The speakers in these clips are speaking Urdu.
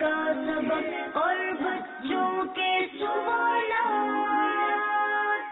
کا سبق اور بچوں کے سوالات،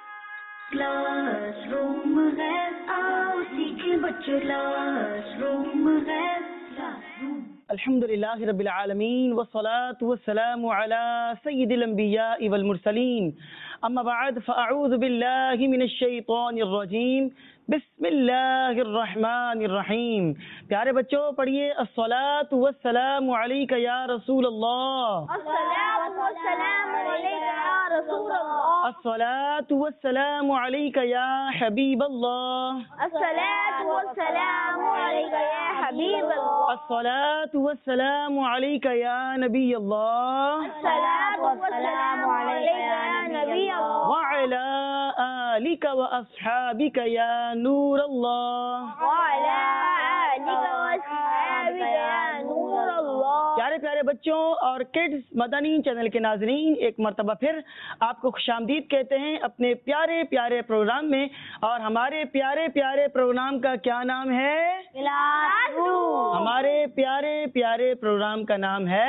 کلاس روم ہے، آؤ سیکھیں بچوں، کلاس روم ہے، کلاس روم۔ الحمدللہ رب العالمین والصلاة والسلام على سید الانبیاء والمرسلین، اما بعد فاعوذ باللہ من الشیطان الرجیم، بسم اللہ الرحمن الرحیم۔ پیارے بچوں پڑھیے الصلاة والسلام علیک یا رسول اللہ، الصلاۃ والسلام علیک یا رسول اللہ، الصلاة والسلام علیک یا حبیب اللہ، الصلاۃ والسلام علیک یا حبیب اللہ، الصلاة والسلام علیک یا نبی اللہ، الصلاۃ والسلام علیک یا نبی اللہ، وعلی آلک واصحابک یا نور اللہ، وعلی آلک واصحابک یا نور اللہ۔ پیارے پیارے بچوں اور کڈز مدنی چینل کے ناظرین، ایک مرتبہ پھر آپ کو خوش آمدید کہتے ہیں اپنے پیارے پیارے پروگرام میں، اور ہمارے پیارے پیارے پروگرام کا کیا نام ہے؟ Classroom. ہمارے پیارے پیارے پروگرام کا نام ہے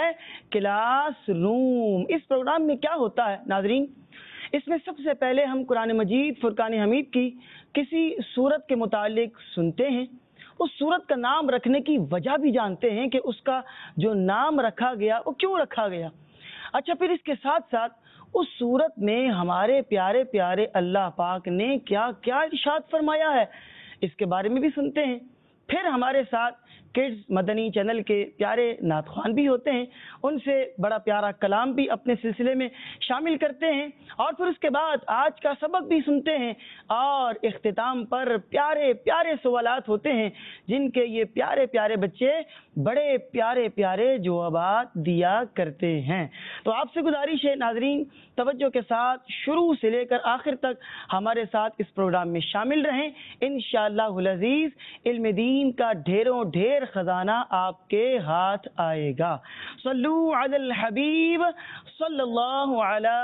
کلاس روم۔ اس پروگرام میں کیا ہوتا ہے ناظرین؟ اس میں سب سے پہلے ہم قرآن مجید فرقان حمید کی کسی سورت کے متعلق سنتے ہیں، اس سورت کا نام رکھنے کی وجہ بھی جانتے ہیں کہ اس کا جو نام رکھا گیا وہ کیوں رکھا گیا۔ اچھا، پھر اس کے ساتھ ساتھ اس سورت میں ہمارے پیارے پیارے اللہ پاک نے کیا کیا ارشاد فرمایا ہے، اس کے بارے میں بھی سنتے ہیں۔ پھر ہمارے ساتھ کڈز مدنی چینل کے پیارے نعت خوان بھی ہوتے ہیں، ان سے بڑا پیارا کلام بھی اپنے سلسلے میں شامل کرتے ہیں، اور پھر اس کے بعد آج کا سبق بھی سنتے ہیں، اور اختتام پر پیارے پیارے سوالات ہوتے ہیں جن کے یہ پیارے پیارے بچے بڑے پیارے پیارے جوابات دیا کرتے ہیں۔ تو آپ سے گزارش ہے ناظرین، توجہ کے ساتھ شروع سے لے کر آخر تک ہمارے ساتھ اس پروگرام میں شامل رہیں، انشاءاللہ العزیز علم دین کا ڈھیروں ڈھیر خزانہ آپ کے ہاتھ آئے گا۔ صلو علی الحبیب صلی اللہ علی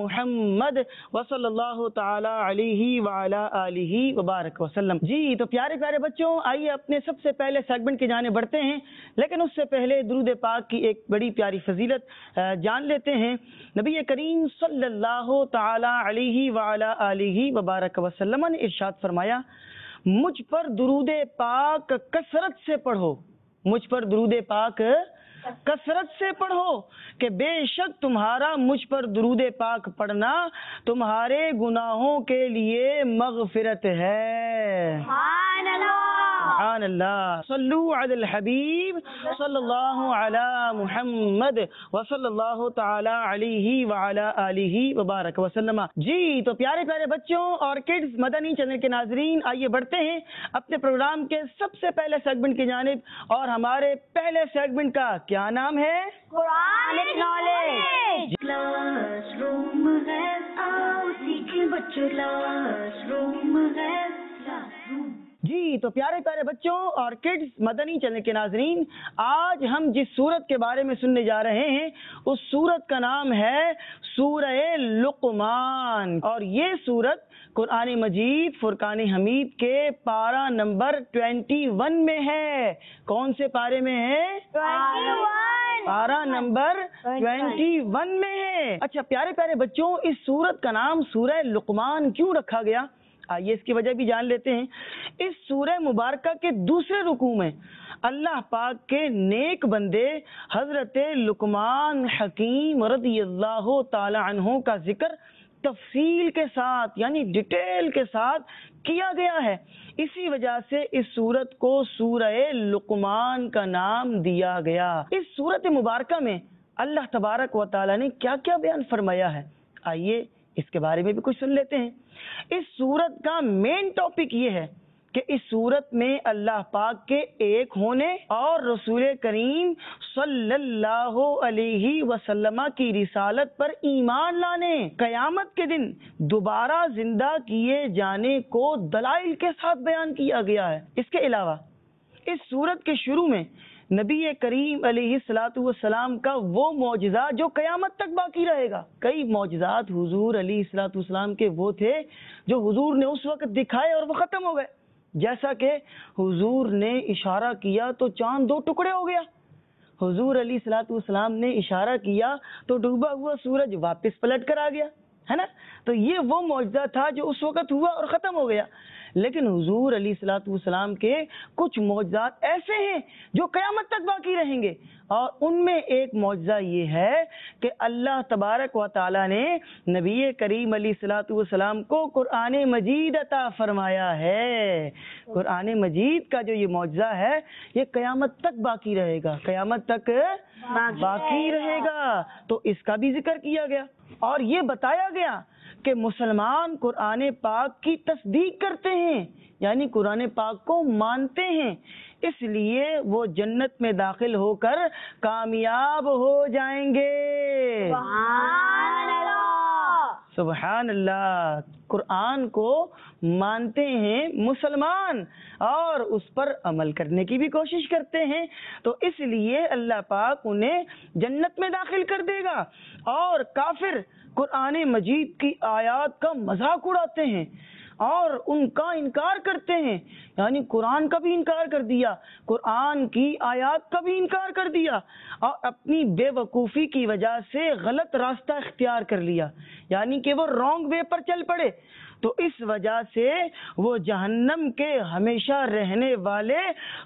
محمد وصلی اللہ تعالی علیہ وعلی آلہ وبارک وسلم۔ جی تو پیارے پیارے بچوں، آئیے اپنے سب سے پہلے سیگمنٹ کی جانب بڑھتے ہیں، لیکن اس سے پہلے درود پاک کی ایک بڑی پیاری فضیلت جان لیتے ہیں۔ نبی کریم صلی اللہ تعالی علیہ وعلی آلہ وبارک وسلم نے ارشاد فرمایا، مجھ پر درود پاک کثرت سے پڑھو، مجھ پر درود پاک کثرت سے پڑھو کہ بے شک تمہارا مجھ پر درود پاک پڑھنا تمہارے گناہوں کے لیے مغفرت ہے۔ سبحان اللہ، سبحان اللہ۔ صلو علی الحبیب صلی اللہ علی محمد وصلی اللہ تعالی علیہ وعلی آلہ وبارک وسلم۔ جی تو پیارے پیارے بچوں اور کڈز مدنی چینل کے ناظرین، آئیے بڑھتے ہیں اپنے پروگرام کے سب سے پہلے سیگمنٹ کی جانب، اور ہمارے پہلے سیگمنٹ کا کیا نام ہے؟ Quranic knowledge. کلاس روم ہے، آؤ سیکھیں بچوں، کلاس روم ہے، کلاس روم۔ جی تو پیارے پیارے بچوں اور کڈز مدنی چینل کے ناظرین، آج ہم جس سورت کے بارے میں سننے جا رہے ہیں اس سورت کا نام ہے سورہ لقمان، اور یہ سورت قرآن مجید فرقان حمید کے پارہ نمبر 21 میں ہے۔ کون سے پارے میں ہے؟ 21۔ پارہ نمبر 21 میں ہے۔ اچھا پیارے پیارے بچوں، اس سورت کا نام سورہ لقمان کیوں رکھا گیا؟ آئیے اس کی وجہ بھی جان لیتے ہیں۔ اس سورہ مبارکہ کے دوسرے رکوع میں اللہ پاک کے نیک بندے حضرت لقمان حکیم رضی اللہ تعالی عنہ کا ذکر تفصیل کے ساتھ یعنی ڈیٹیل کے ساتھ کیا گیا ہے، اسی وجہ سے اس سورت کو سورہ لقمان کا نام دیا گیا۔ اس سورت مبارکہ میں اللہ تبارک و تعالی نے کیا کیا بیان فرمایا ہے، آئیے اس کے بارے میں بھی کچھ سن لیتے ہیں۔ اس سورت کا مین ٹاپک یہ ہے کہ اس سورت میں اللہ پاک کے ایک ہونے اور رسول کریم صلی اللہ علیہ وسلم کی رسالت پر ایمان لانے، قیامت کے دن دوبارہ زندہ کیے جانے کو دلائل کے ساتھ بیان کیا گیا ہے۔ اس کے علاوہ اس سورت کے شروع میں نبی کریم علیہ الصلاۃ والسلام کا وہ معجزہ جو قیامت تک باقی رہے گا۔ کئی معجزات حضور علیہ الصلاۃ والسلام کے وہ تھے جو حضور نے اس وقت دکھائے اور وہ ختم ہو گئے، جیسا کہ حضور نے اشارہ کیا تو چاند 2 ٹکڑے ہو گیا، حضور علیہ الصلوۃ والسلام نے اشارہ کیا تو ڈوبا ہوا سورج واپس پلٹ کر آ گیا، ہے نا. تو یہ وہ معجزہ تھا جو اس وقت ہوا اور ختم ہو گیا. لیکن حضور علیہ الصلوۃ والسلام کے کچھ معجزات ایسے ہیں جو قیامت تک باقی رہیں گے، اور ان میں ایک معجزہ یہ ہے کہ اللہ تبارک و تعالی نے نبی کریم علیہ الصلوۃ والسلام کو قرآن مجید عطا فرمایا ہے. قرآن مجید کا جو یہ معجزہ ہے یہ قیامت تک باقی رہے گا، قیامت تک باقی رہے گا. تو اس کا بھی ذکر کیا گیا اور یہ بتایا گیا کہ مسلمان قرآن پاک کی تصدیق کرتے ہیں، یعنی قرآن پاک کو مانتے ہیں، اس لیے وہ جنت میں داخل ہو کر کامیاب ہو جائیں گے. سبحان اللہ. سبحان اللہ. قرآن کو مانتے ہیں مسلمان اور اس پر عمل کرنے کی بھی کوشش کرتے ہیں، تو اس لیے اللہ پاک انہیں جنت میں داخل کر دے گا. اور کافر قرآن مجید کی آیات کا مذاق اڑاتے ہیں اور ان کا انکار کرتے ہیں، یعنی قرآن کا بھی انکار کر دیا، قرآن کی آیات کا بھی انکار کر دیا، اور اپنی بے وقوفی کی وجہ سے غلط راستہ اختیار کر لیا، یعنی کہ وہ رانگ وے پر چل پڑے. تو اس وجہ سے وہ جہنم کے ہمیشہ رہنے والے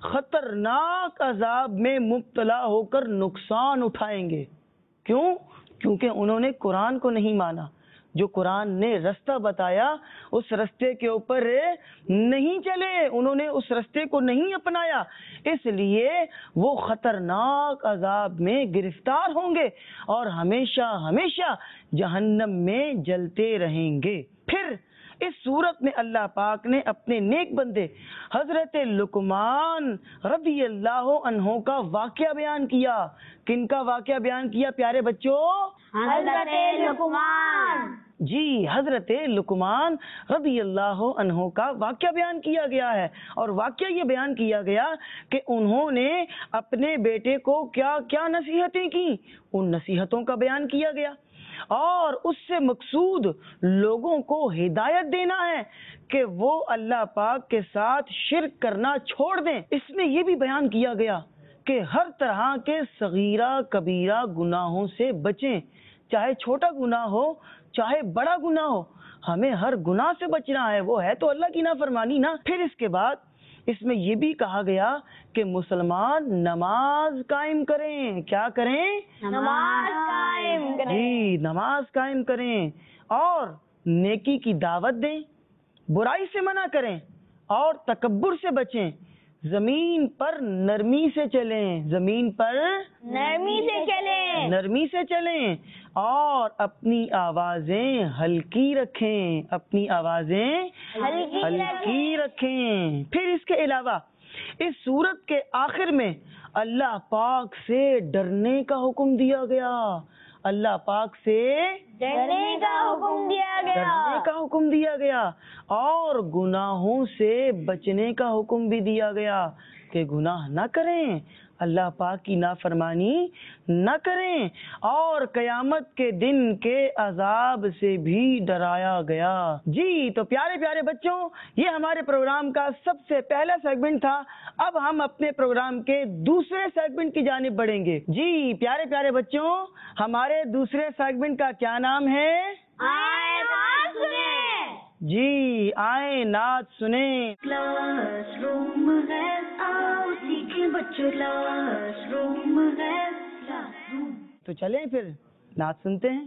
خطرناک عذاب میں مبتلا ہو کر نقصان اٹھائیں گے. کیوں؟ کیونکہ انہوں نے قرآن کو نہیں مانا. جو قرآن نے رستہ بتایا اس رستے کے اوپر نہیں چلے، انہوں نے اس رستے کو نہیں اپنایا، اس لیے وہ خطرناک عذاب میں گرفتار ہوں گے اور ہمیشہ ہمیشہ جہنم میں جلتے رہیں گے. پھر اس صورت میں اللہ پاک نے اپنے نیک بندے حضرت لقمان رضی اللہ عنہ کا واقعہ بیان کیا. کن کا واقعہ بیان کیا پیارے بچوں؟ حضرت لقمان. جی، حضرت لقمان رضی اللہ عنہ کا واقعہ بیان کیا گیا ہے، اور واقعہ یہ بیان کیا گیا کہ انہوں نے اپنے بیٹے کو کیا کیا نصیحتیں کی، ان نصیحتوں کا بیان کیا گیا، اور اس سے مقصود لوگوں کو ہدایت دینا ہے کہ وہ اللہ پاک کے ساتھ شرک کرنا چھوڑ دیں. اس میں یہ بھی بیان کیا گیا کہ ہر طرح کے صغیرہ کبیرہ گناہوں سے بچیں، چاہے چھوٹا گناہ ہو چاہے بڑا گناہ ہو، ہمیں ہر گناہ سے بچنا ہے، وہ ہے تو اللہ کی نافرمانی نا. پھر اس کے بعد اس میں یہ بھی کہا گیا کہ مسلمان نماز قائم کریں. کیا کریں؟ نماز قائم کریں. جی، نماز قائم کریں اور نیکی کی دعوت دیں، برائی سے منع کریں اور تکبر سے بچیں. زمین پر نرمی سے چلیں، زمین پر نرمی سے چلیں. نرمی سے چلیں اور اپنی آوازیں ہلکی رکھیں، اپنی آوازیں ہلکی رکھیں. پھر اس کے علاوہ اس سورت کے آخر میں اللہ پاک سے ڈرنے کا حکم دیا گیا، اللہ پاک سے ڈرنے کا حکم دیا گیا، ڈرنے کا حکم دیا گیا، اور گناہوں سے بچنے کا حکم بھی دیا گیا کہ گناہ نہ کریں، اللہ پاک کی نافرمانی نہ کریں، اور قیامت کے دن کے عذاب سے بھی ڈرایا گیا. جی تو پیارے پیارے بچوں، یہ ہمارے پروگرام کا سب سے پہلا سیگمنٹ تھا. اب ہم اپنے پروگرام کے دوسرے سیگمنٹ کی جانب بڑھیں گے. جی پیارے پیارے بچوں، ہمارے دوسرے سیگمنٹ کا کیا نام ہے؟ آئے نعت سنیں. جی، آئے نعت سنیں. کلاس روم ہے، آؤ سیکھیں بچوں کلاس روم ہے. تو چلیں پھر نعت سنتے ہیں.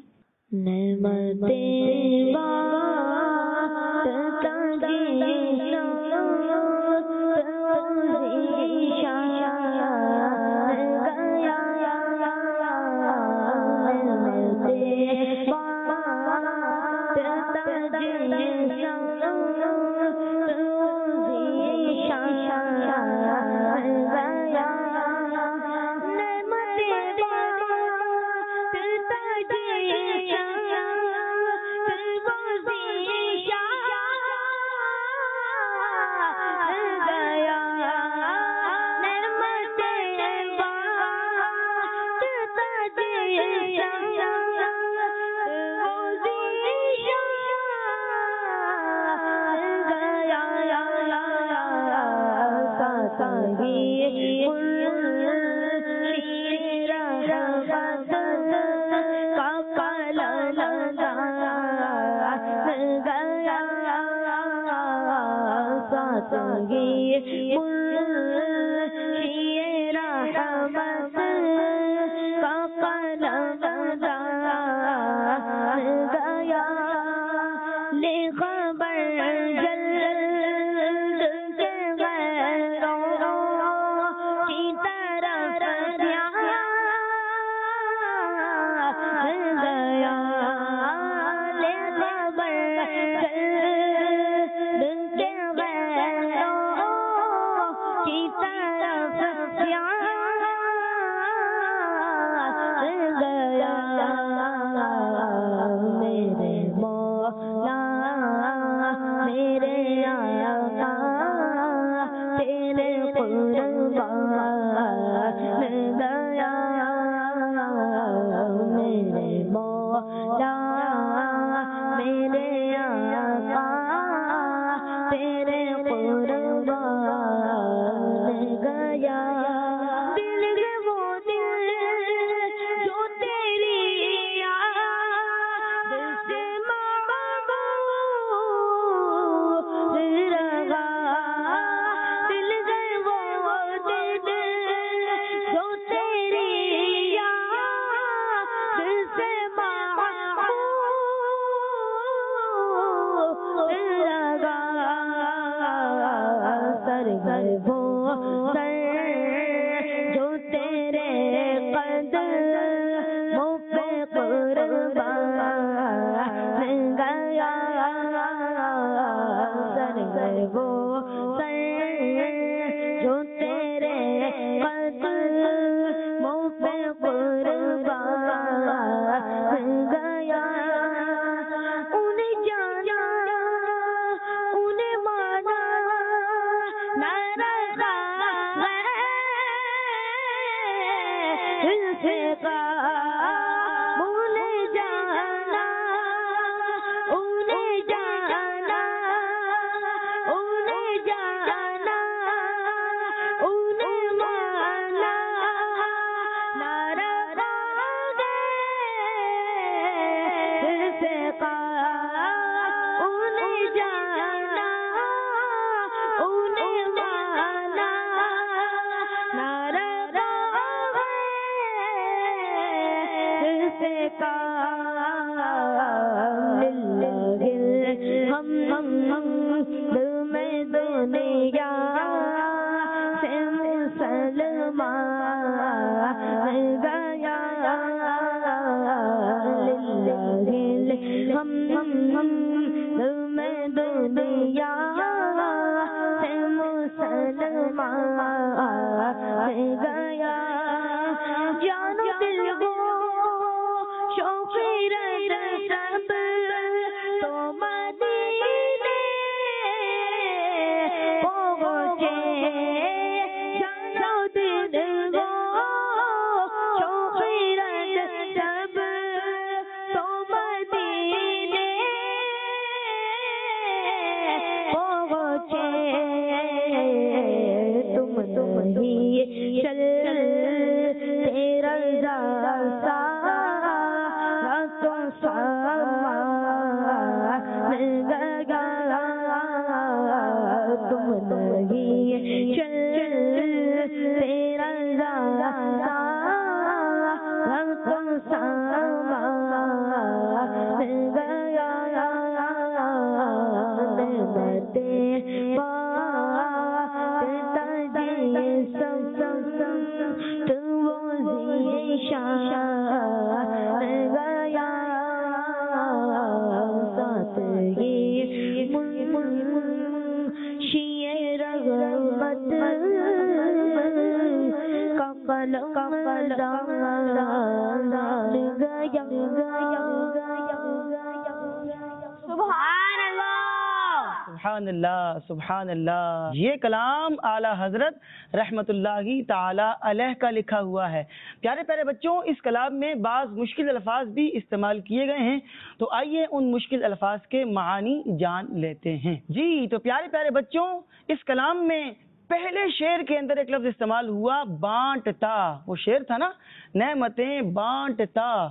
سبحان اللہ سبحان اللہ. یہ کلام اعلی حضرت رحمت اللہ تعالی علیہ کا لکھا ہوا ہے. پیارے پیارے بچوں، اس کلام میں بعض مشکل الفاظ بھی استعمال کیے گئے ہیں، تو آئیے ان مشکل الفاظ کے معانی جان لیتے ہیں. جی تو پیارے پیارے بچوں، اس کلام میں پہلے شعر کے اندر ایک لفظ استعمال ہوا بانٹتا. وہ شعر تھا نا، نعمتیں بانٹتا.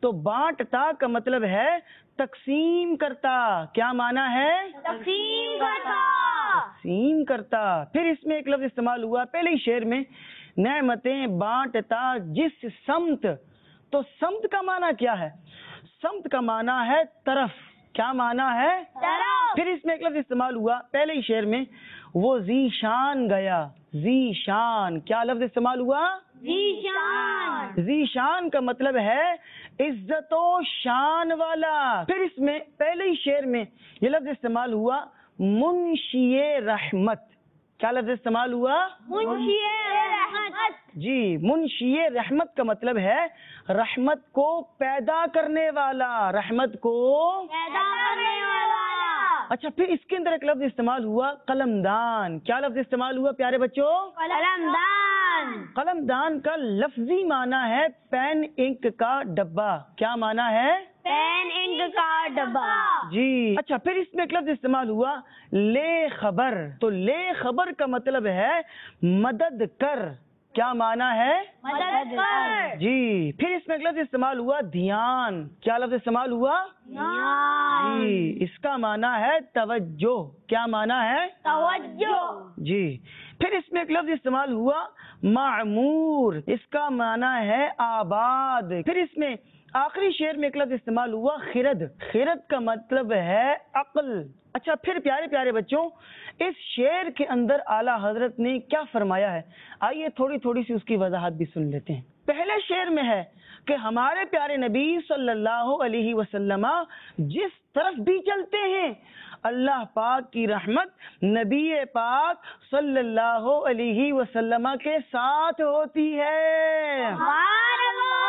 تو بانٹتا کا مطلب ہے تقسیم کرتا. کیا معنی ہے؟ تقسیم کرتا. تقسیم کرتا. پھر اس میں ایک لفظ استعمال ہوا پہلے ہی شعر میں، نعمتیں بانٹتا جس سمت. تو سمت کا معنی کیا ہے؟ سمت کا معنی ہے طرف. کیا معنی ہے؟ طرف. پھر اس میں ایک لفظ استعمال ہوا پہلے ہی شعر میں، وہ ذی شان گیا. ذی شان. کیا لفظ استعمال ہوا؟ ذیشان. ذی شان کا مطلب ہے عزت و شان والا. پھر اس میں پہلے ہی شعر میں یہ لفظ استعمال ہوا منشی رحمت. کیا لفظ استعمال ہوا؟ منشی رحمت. جی، منشی رحمت کا مطلب ہے رحمت کو پیدا کرنے والا. رحمت کو پیدا کرنے والا. اچھا، پھر اس کے اندر ایک لفظ استعمال ہوا قلمدان. کیا لفظ استعمال ہوا پیارے بچوں؟ قلمدان. قلمدان کا لفظی معنی ہے پین انک کا ڈبہ. کیا معنی ہے؟ پین انک کا ڈبہ. جی. اچھا، پھر اس میں ایک لفظ استعمال ہوا لے خبر. تو لے خبر کا مطلب ہے مدد کر. کیا معنی ہے؟ مدد کر. جی. پھر اس میں ایک لفظ استعمال ہوا دھیان. کیا لفظ استعمال ہوا؟ دھیان. جی، اس کا معنی ہے توجہ. کیا معنی ہے؟ توجہ. جی. پھر اس میں ایک لفظ استعمال ہوا معمور. اس کا معنی ہے آباد. پھر اس میں آخری شعر میں ایک لفظ استعمال ہوا خرد. خرد کا مطلب ہے عقل. اچھا، پھر پیارے پیارے بچوں اس شعر کے اندر اعلیٰ حضرت نے کیا فرمایا ہے، آئیے تھوڑی تھوڑی سی اس کی وضاحت بھی سن لیتے ہیں. پہلے شعر میں ہے کہ ہمارے پیارے نبی صلی اللہ علیہ وسلم جس طرف بھی چلتے ہیں اللہ پاک کی رحمت نبی پاک صلی اللہ علیہ وسلم کے ساتھ ہوتی ہے. سبحان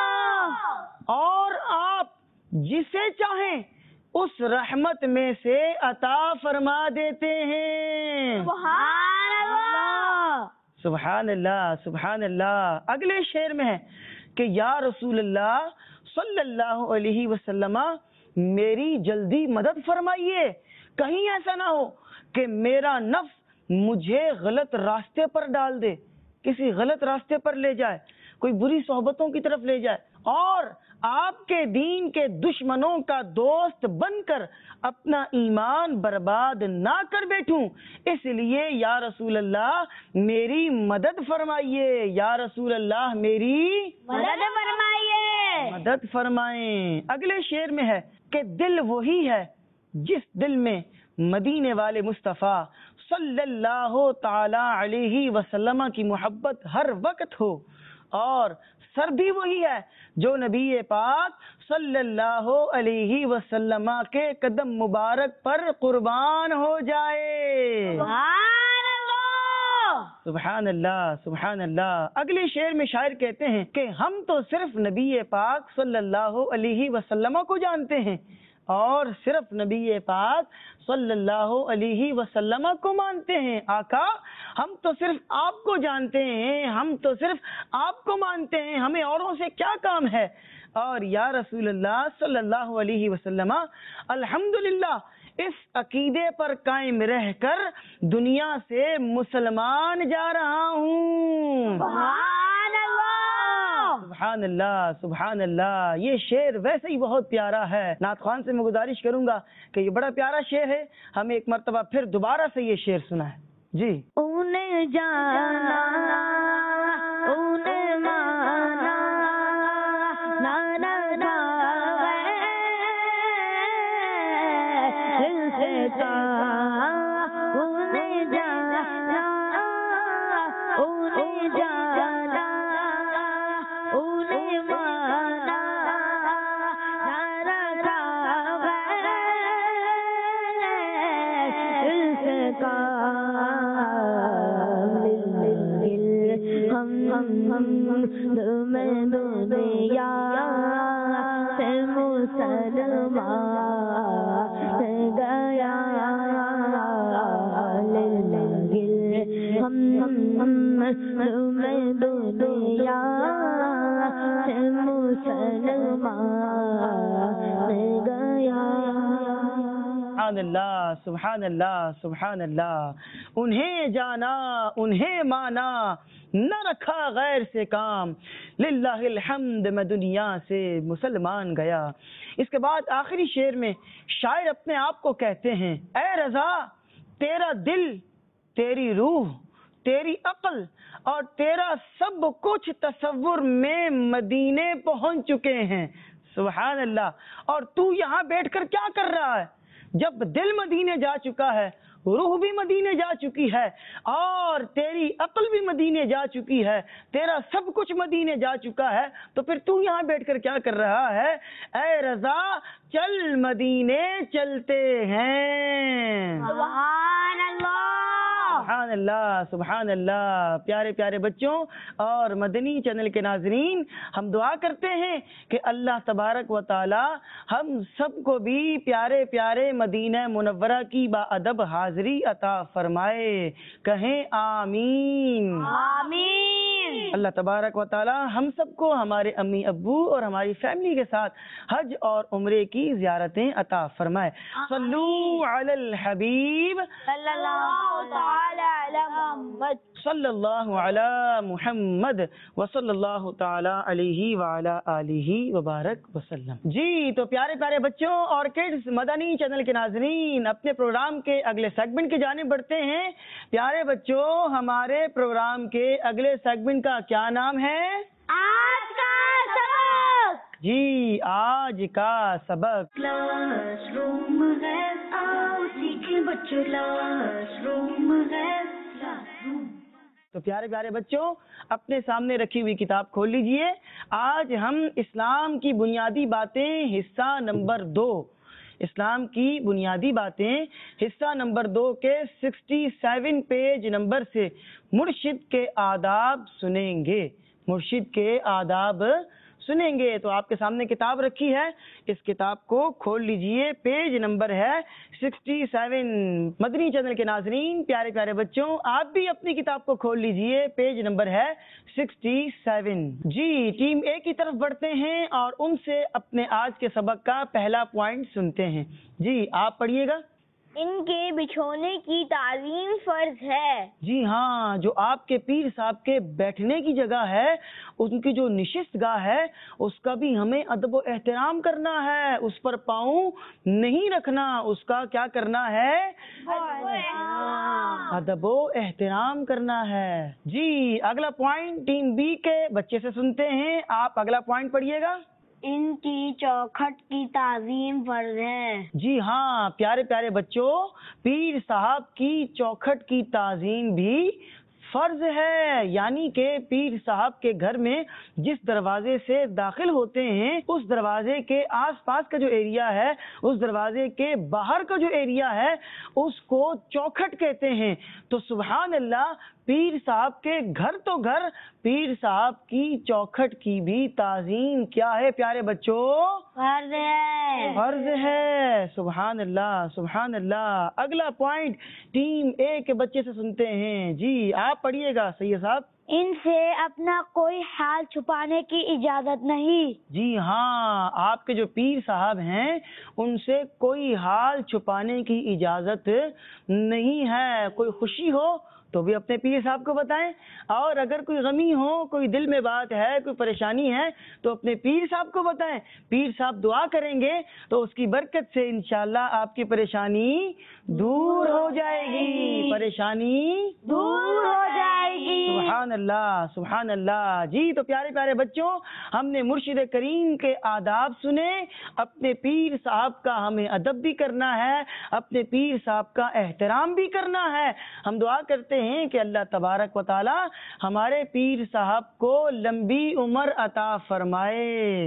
اللہ. اور آپ جسے چاہیں اس رحمت میں سے عطا فرما دیتے ہیں. سبحان اللہ. سبحان اللہ. سبحان اللہ. اگلے شعر میں ہے کہ یا رسول اللہ صلی اللہ علیہ وسلم میری جلدی مدد فرمائیے، کہیں ایسا نہ ہو کہ میرا نفس مجھے غلط راستے پر ڈال دے، کسی غلط راستے پر لے جائے، کوئی بری صحبتوں کی طرف لے جائے اور آپ کے دین کے دشمنوں کا دوست بن کر اپنا ایمان برباد نہ کر بیٹھوں. اس لیے یا رسول اللہ میری مدد فرمائیے. یا رسول اللہ میری مدد فرمائیے. مدد فرمائیں. اگلے شعر میں ہے کہ دل وہی ہے جس دل میں مدینے والے مصطفیٰ صلی اللہ تعالی علیہ وسلم کی محبت ہر وقت ہو، اور سر بھی وہی ہے جو نبی پاک صلی اللہ علیہ وسلم کے قدم مبارک پر قربان ہو جائے. سبحان اللہ. سبحان اللہ. سبحان اللہ. اگلے شعر میں شاعر کہتے ہیں کہ ہم تو صرف نبی پاک صلی اللہ علیہ وسلم کو جانتے ہیں اور صرف نبی پاک صلی اللہ علیہ وسلم کو مانتے ہیں. آقا ہم تو صرف آپ کو جانتے ہیں، ہم تو صرف آپ کو مانتے ہیں، ہمیں اوروں سے کیا کام ہے. اور یا رسول اللہ صلی اللہ علیہ وسلم الحمدللہ اس عقیدے پر قائم رہ کر دنیا سے مسلمان جا رہا ہوں. سبحان اللہ. سبحان اللہ. سبحان اللہ. یہ شعر ویسے ہی بہت پیارا ہے. نعت خوان سے میں گزارش کروں گا کہ یہ بڑا پیارا شعر ہے، ہمیں ایک مرتبہ پھر دوبارہ سے یہ شعر سنا ہے. جی. انہیں جانا انہیں مانا نانا انہیں جانا انہیں جانا انہیں مانا میں دنیا سے مسلمان گیا ہم میں دنیا سے مسلمان گیا. سبحان اللہ سبحان اللہ سبحان اللہ. انہیں جانا انہیں مانا نہ رکھا غیر سے کام, للہ الحمد میں دنیا سے مسلمان گیا. اس کے بعد آخری شعر میں شاعر اپنے آپ کو کہتے ہیں, اے رضا تیرا دل تیری روح تیری عقل اور تیرا سب کچھ تصور میں مدینے پہنچ چکے ہیں. سبحان اللہ. اور تو یہاں بیٹھ کر کیا کر رہا ہے؟ جب دل مدینے جا چکا ہے, روح بھی مدینے جا چکی ہے, اور تیری عقل بھی مدینے جا چکی ہے, تیرا سب کچھ مدینے جا چکا ہے, تو پھر تو یہاں بیٹھ کر کیا کر رہا ہے؟ اے رضا چل مدینے چلتے ہیں. سبحان اللہ. سبحان اللہ سبحان اللہ. پیارے پیارے بچوں اور مدنی چینل کے ناظرین, ہم دعا کرتے ہیں کہ اللہ تبارک و تعالی ہم سب کو بھی پیارے پیارے مدینہ منورہ کی باادب حاضری عطا فرمائے. کہیں آمین. آمین. اللہ تبارک و تعالی ہم سب کو ہمارے امی ابو اور ہماری فیملی کے ساتھ حج اور عمرے کی زیارتیں عطا فرمائے. صلو علی الحبیب صلی اللہ تعالی علی محمد. صلی اللہ علی محمد وصلی اللہ تعالی علیہ وعلی آلہ وبارک وسلم. جی تو پیارے پیارے بچوں اور کڈز مدنی چینل کے ناظرین, اپنے پروگرام کے اگلے سیگمنٹ کی جانب بڑھتے ہیں. پیارے بچوں ہمارے پروگرام کے اگلے سیگمنٹ کا کیا نام ہے؟ آج کا سبق. جی آج کا سبق کلاس روم ہے, آؤ سیکھیں بچوں کلاس روم ہے. تو پیارے پیارے بچوں اپنے سامنے رکھی ہوئی کتاب کھول لیجئے. آج ہم اسلام کی بنیادی باتیں حصہ نمبر 2, اسلام کی بنیادی باتیں حصہ نمبر 2 کے 67 پیج نمبر سے مرشد کے آداب سنیں گے. مرشد کے آداب سنیں گے. تو آپ کے سامنے کتاب رکھی ہے, اس کتاب کو کھول لیجئے. پیج نمبر ہے 67. مدنی چینل کے ناظرین پیارے پیارے بچوں آپ بھی اپنی کتاب کو کھول لیجئے. پیج نمبر ہے 67. جی ٹیم اے کی طرف بڑھتے ہیں اور ان سے اپنے آج کے سبق کا پہلا پوائنٹ سنتے ہیں. جی آپ پڑھیے گا. ان کے بچھونے کی تعظیم فرض ہے. جی ہاں, جو آپ کے پیر صاحب کے بیٹھنے کی جگہ ہے, ان کی جو نشست گاہ ہے, اس کا بھی ہمیں ادب و احترام کرنا ہے. اس پر پاؤں نہیں رکھنا, اس کا کیا کرنا ہے؟ ادب و احترام کرنا ہے. جی اگلا پوائنٹ ٹیم بی کے بچے سے سنتے ہیں. آپ اگلا پوائنٹ پڑھیے گا. ان کی چوکھٹ کی تعظیم فرض ہے. جی ہاں پیارے پیارے بچوں, پیر صاحب کی چوکھٹ کی تعظیم بھی فرض ہے. یعنی کہ پیر صاحب کے گھر میں جس دروازے سے داخل ہوتے ہیں, اس دروازے کے آس پاس کا جو ایریا ہے, اس دروازے کے باہر کا جو ایریا ہے, اس کو چوکھٹ کہتے ہیں. تو سبحان اللہ, پیر صاحب کے گھر تو گھر, پیر صاحب کی چوکھٹ کی بھی تعظیم کیا ہے پیارے بچوں؟ فرض ہے. فرض ہے. سبحان اللہ سبحان اللہ. اگلا پوائنٹ ٹیم اے کے بچے سے سنتے ہیں. جی آپ پڑھیے گا سید صاحب. ان سے اپنا کوئی حال چھپانے کی اجازت نہیں. جی ہاں, آپ کے جو پیر صاحب ہیں ان سے کوئی حال چھپانے کی اجازت نہیں ہے. کوئی خوشی ہو تو بھی اپنے پیر صاحب کو بتائیں, اور اگر کوئی غمی ہو, کوئی دل میں بات ہے, کوئی پریشانی ہے, تو اپنے پیر صاحب کو بتائیں. پیر صاحب دعا کریں گے تو اس کی برکت سے انشاءاللہ آپ کی پریشانی دور ہو جائے گی. پریشانی دور ہو جائے گی. سبحان اللہ سبحان اللہ. جی تو پیارے پیارے بچوں, ہم نے مرشد کریم کے آداب سنے. اپنے پیر صاحب کا ہمیں ادب بھی کرنا ہے, اپنے پیر صاحب کا احترام بھی کرنا ہے. ہم دعا کرتے ہیں کہ اللہ تبارک و تعالی ہمارے پیر صاحب کو لمبی عمر عطا فرمائے.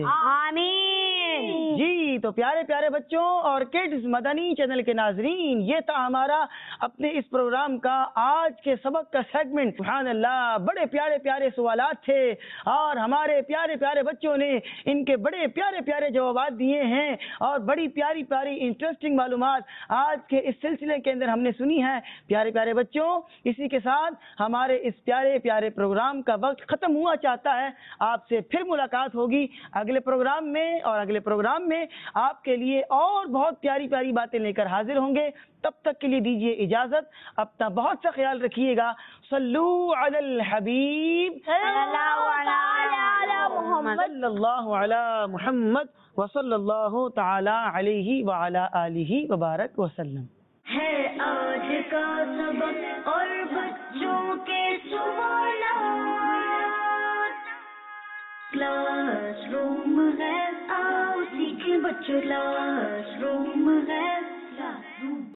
آمین. جی تو پیارے پیارے بچوں اور کڈز مدنی چینل کے ناظرین, یہ تھا ہمارا اپنے اس پروگرام کا آج کے سبق کا سیگمنٹ. سبحان اللہ, بڑے پیارے پیارے سوالات تھے اور ہمارے پیارے پیارے بچوں نے ان کے بڑے پیارے پیارے جوابات دیے ہیں, اور بڑی پیاری پیاری انٹرسٹنگ معلومات آج کے اس سلسلے کے اندر ہم نے سنی ہے. پیارے پیارے بچوں, اسی کے ساتھ ہمارے اس پیارے پیارے پروگرام کا وقت ختم ہوا چاہتا ہے. آپ سے پھر ملاقات ہوگی اگلے پروگرام میں اور اگلے پروگرام میں آپ کے لیے اور بہت پیاری پیاری باتیں لے کر حاضر ہوں گے. تب تک کے لیے دیجیے اجازت. اپنا بہت سا خیال رکھیے گا. صلو علی الحبیب صلی اللہ علی محمد وصلی اللہ تعالی علیہ وعلی آلہ وبارک وسلم. ہے آج کا سبق اور بچوں کے سوالات. کلاس روم ہے، آؤ سیکھیں بچوں. کلاس روم ہے.